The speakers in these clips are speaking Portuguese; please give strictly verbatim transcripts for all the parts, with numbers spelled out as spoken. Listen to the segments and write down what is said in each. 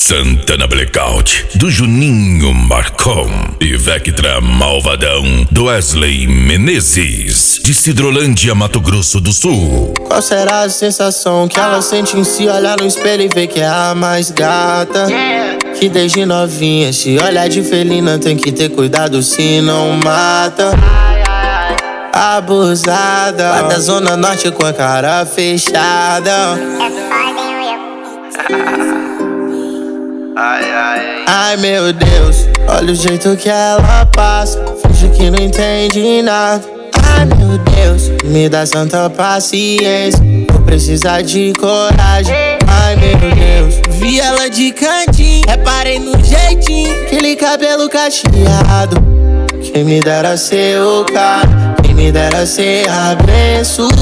Santana Blackout, do Juninho Marcon. E Vectra Malvadão, do Wesley Menezes, de Cidrolândia, Mato Grosso do Sul. Qual será a sensação que ela sente em se olhar no espelho e ver que é a mais gata? Que desde novinha se olhar de felina tem que ter cuidado se não mata. Abusada, lá da zona norte com a cara fechada. Ai, ai, ai, meu Deus, olha o jeito que ela passa, finge que não entende nada. Ai, meu Deus, me dá santa paciência, vou precisar de coragem. Ai, meu Deus, vi ela de cantinho, reparei no jeitinho, aquele cabelo cacheado. Quem me dera ser o cara, quem me dera ser abençoado.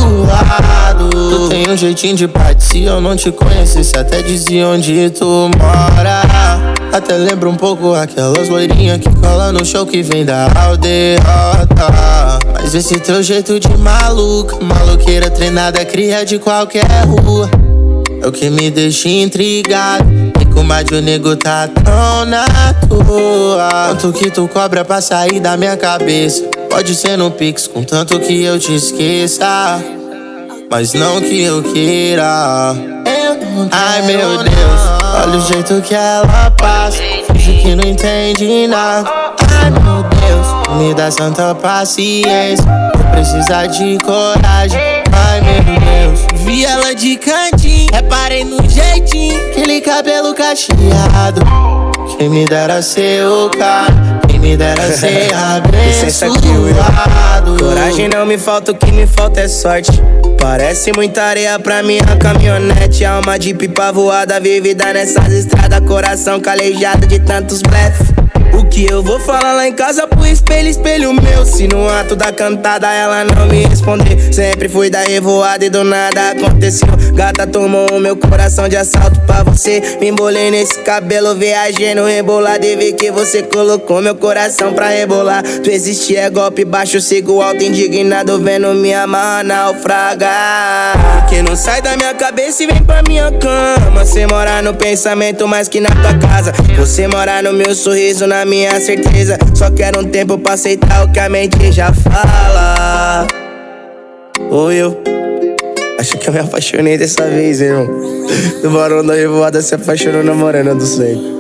Tu tem um jeitinho de parte, se eu não te conhecesse até dizia onde tu mora. Até lembra um pouco aquelas loirinhas que cola no show que vem da aldeota. Mas esse teu jeito de maluca, maloqueira treinada, cria de qualquer rua, é o que me deixa intrigado. E como a de o nego tá tão na tua. Quanto que tu cobra pra sair da minha cabeça? Pode ser no Pix, contanto que eu te esqueça, mas não que eu queira. Ai, meu Deus, olha o jeito que ela passa, finge que não entende nada. Ai, meu Deus, me dá santa paciência, vou precisar de coragem. Ai, meu Deus, vi ela de cantinho, reparei no jeitinho, aquele cabelo cacheado. Quem me dera ser o cara, quem me dera ser abençoado. Coragem não me falta, o que me falta é sorte. Parece muita areia pra minha caminhonete. Alma de pipa voada, vivida nessas estradas. Coração calejado de tantos blefs. O que eu vou falar lá em casa pro espelho, espelho meu? Se no ato da cantada ela não me responder, sempre fui da revoada e do nada aconteceu. Gata tomou o meu coração de assalto pra você. Me embolei nesse cabelo, viajei no rebolado e vi que você colocou meu coração pra rebolar. Tu existe é golpe baixo, sigo alto indignado, vendo minha amarra naufragar. Que não sai da minha cabeça e vem pra minha cama. Você mora no pensamento mais que na tua casa. Você mora no meu sorriso, na minha certeza. Só quero um tempo pra aceitar o que a mente já fala. Ou eu acho que eu me apaixonei dessa vez, irmão. Do Barão da Revoada se apaixonou na Morena do Sangue.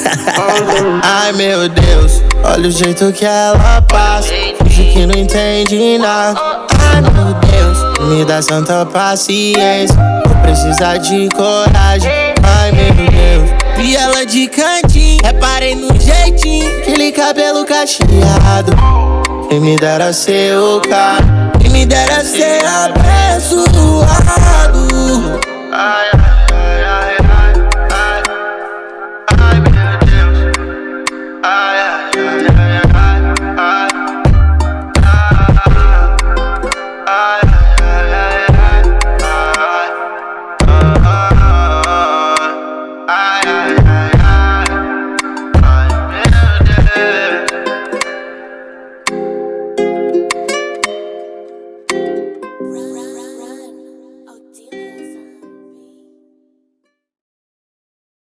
Ai, meu Deus, olha o jeito que ela passa, finge que não entende nada. Ai, meu Deus, me dá santa paciência, vou precisar de coragem. Ai, meu Deus, vi ela de cantinho, reparei no jeitinho, aquele cabelo cacheado. Quem me dera ser o cara, quem me dera ser abençoado.